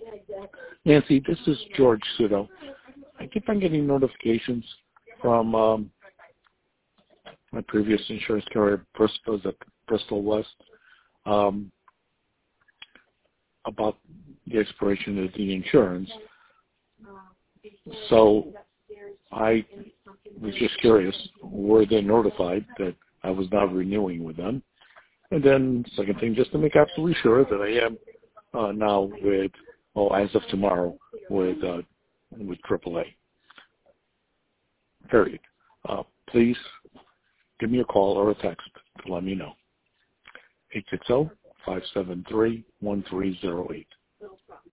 Nancy, this is George Sudo. I keep on getting notifications from my previous insurance carrier, Bristol West, about the expiration of the insurance. So I was just curious, were they notified that I was not renewing with them? And then second thing, just to make absolutely sure that I am now with, as of tomorrow, with AAA. Period. Please give me a call or a text to let me know. 860-573-1308.